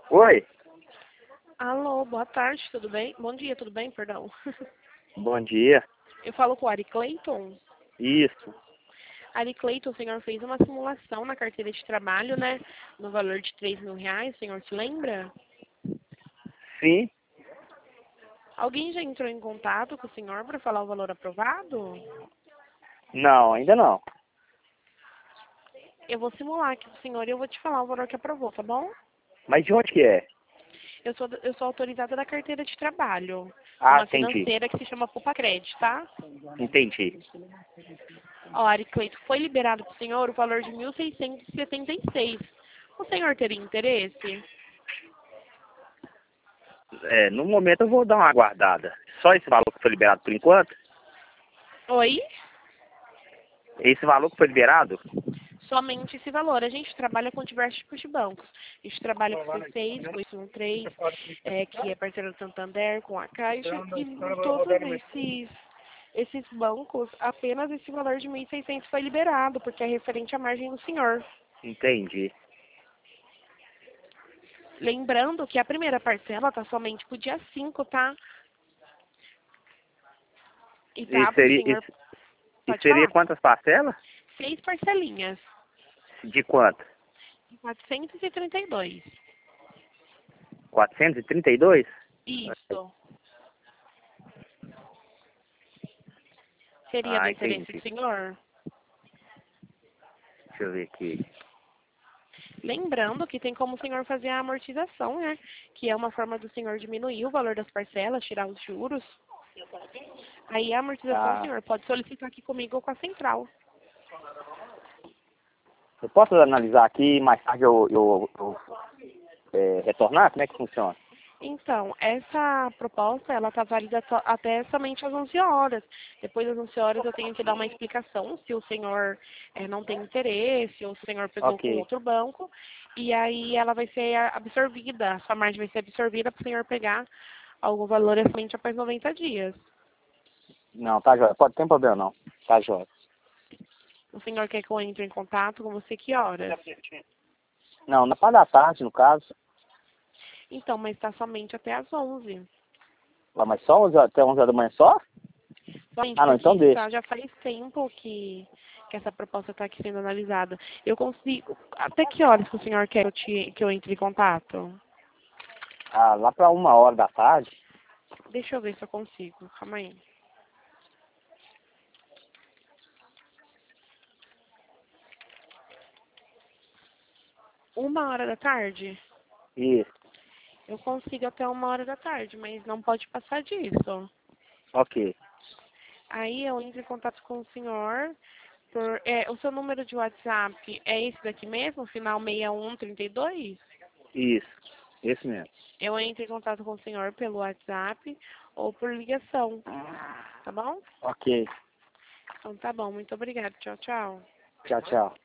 Oi, Alô, boa tarde, tudo bem? Bom dia, tudo bem? Perdão. bom dia. Eu falo com o Ari Clayton. Isso, Ari Clayton, o senhor fez uma simulação na carteira de trabalho, né? No valor de R$ 3.000, o senhor se lembra? sim. Alguém já entrou em contato com o senhor para falar o valor aprovado? Não, ainda não. Eu vou simular aqui com o senhor e eu vou te falar o valor que aprovou, tá bom? Mas de onde que é? Eu sou autorizada da carteira de trabalho. Ah, Uma entendi. financeira que se chama Poupa Crédito, tá? Entendi. Ó, Ari Clayton, foi liberado para o senhor o valor de 1.676. O senhor teria interesse? No momento eu vou dar uma aguardada. Só esse valor que foi liberado por enquanto? Oi? Esse valor que foi liberado? Somente esse valor. A gente trabalha com diversos tipos de bancos. A gente trabalha com o C6, com o Y13, que é parceiro do Santander, com a Caixa, e em todos esses bancos, apenas esse valor de 1.600 foi liberado, porque é referente à margem do senhor. Entendi. Lembrando que a primeira parcela tá somente pro dia 5, tá? E E tá pro seria, senhor, e pode seria falar, quantas parcelas? 6 parcelinhas, De quanto? 432. 432? Isso. Seria do Ah, interesse do entendi. senhor? Deixa eu ver aqui. Lembrando que tem como o senhor fazer a amortização, né? Que é uma forma do senhor diminuir o valor das parcelas, tirar os juros. Aí a amortização o Ah, senhor pode solicitar aqui comigo ou com a central. eu posso analisar aqui e mais tarde eu retornar? Como é que funciona? Então, essa proposta, ela está válida até somente às 11 horas. Depois das 11 horas eu tenho que dar uma explicação se o senhor não tem interesse ou se o senhor pegou com Ok. outro banco. E aí ela vai ser absorvida, a sua margem vai ser absorvida para o senhor pegar algum valor somente após 90 dias. Não, tá jóia. Pode ter problema não. Tá jóia. O senhor quer que eu entre em contato com você que horas? Não, na parte da tarde, no caso. Então, mas está somente até às 11. Ah, mas só 11 até 11 horas da manhã só? Somente Ah, não, porque então deixa. já faz tempo que essa proposta está aqui sendo analisada. Eu consigo... Até que horas que o senhor quer que eu entre em contato? Ah, lá pra 1 hora da tarde. Deixa eu ver se eu consigo. Calma aí. 1 hora da tarde? Isso. Eu consigo até 1 hora da tarde, mas não pode passar disso. Ok. Aí eu entro em contato com o senhor. O seu número de WhatsApp é esse daqui mesmo, final 6132? Isso. Esse mesmo. Eu entro em contato com o senhor pelo WhatsApp ou por ligação, tá bom? Ok. Então tá bom, muito obrigada. Tchau, tchau. Tchau, tchau.